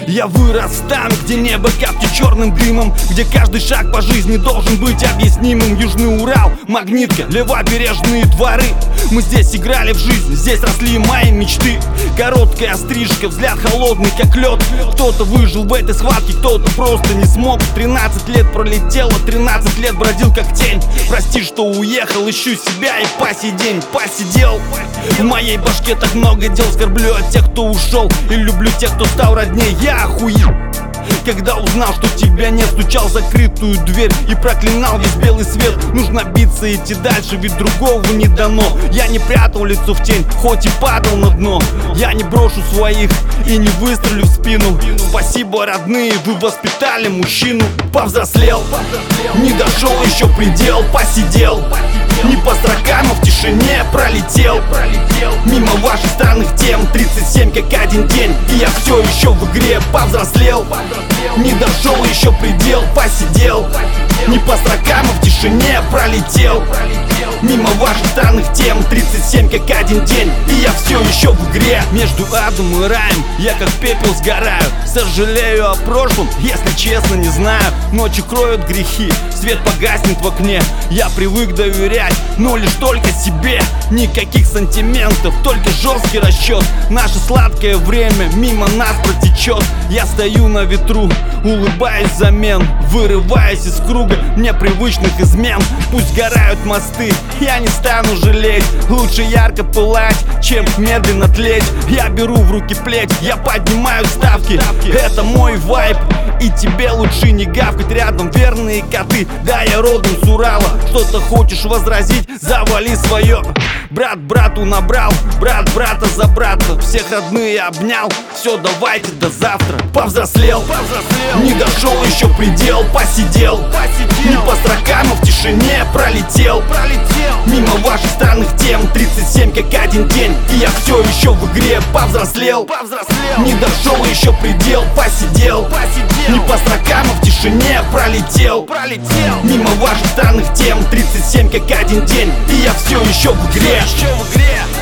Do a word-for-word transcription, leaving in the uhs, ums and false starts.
Я вырос там, где небо каплет черным дымом, где каждый шаг по жизни должен быть объяснимым. Южный Урал, Магнитка, левобережные дворы. Мы здесь играли в жизнь, здесь росли мои мечты. Короткая стрижка, взгляд холодный как лед. Кто-то выжил в этой схватке, кто-то просто не смог. Тринадцать лет пролетело, тринадцать лет бродил как тень. Прости, что уехал, ищу себя и по сей день посидел. В моей башке так много дел, скорблю от тех, кто ушел, и люблю тех, кто стал роднее. Я охуел, когда узнал, что тебя нет, стучал в закрытую дверь и проклинал весь белый свет. Нужно биться и идти дальше, ведь другого не дано. Я не прятал лицо в тень, хоть и падал на дно. Я не брошу своих и не выстрелю в спину. Спасибо, родные, вы воспитали мужчину. Повзрослел, не дошел еще предел, посидел. Не по строкам, а в тишине пролетел. Мимо ваших странных тем, тридцать семь как один день, и я все еще в игре. Повзрослел, не дошел еще предел, посидел. Не по строкам, а в тишине пролетел. Мимо ваших странных тем, тридцать семь как один день, и я все еще в игре. Между адом и раем я как пепел сгораю. Сожалею о прошлом, если честно не знаю. Ночи кроют грехи, свет погаснет в окне. Я привык доверять, но лишь только себе. Никаких сантиментов, только жесткий расчет. Наше сладкое время мимо нас протечет. Я стою на ветру, улыбаюсь взамен, вырываясь из круга мне привычных измен. Пусть сгорают мосты, я не стану жалеть. Лучше ярко пылать, чем медленно тлеть. Я беру в руки плеть, я поднимаю ставки. Это мой вайб, и тебе лучше не гавкать. Рядом верные коты, да, я родом с Урала. Что-то хочешь возразить, завали свое. Брат брату набрал, брат брата за брата. Всех родные обнял, все, давайте до завтра. Повзрослел, повзрослел, не дошел еще предел, посидел. посидел. Не по строкам, а в тишине пролетел. пролетел. Мимо ваших странных тем, тридцать семь как один день, и я все еще в игре. Повзрослел, повзрослел, не дошел еще предел, посидел. посидел. Не по строкам, а в тишине пролетел. пролетел. Мимо ваших странных тем, тридцать семь как один день, и я все еще в игре. Еще в игре.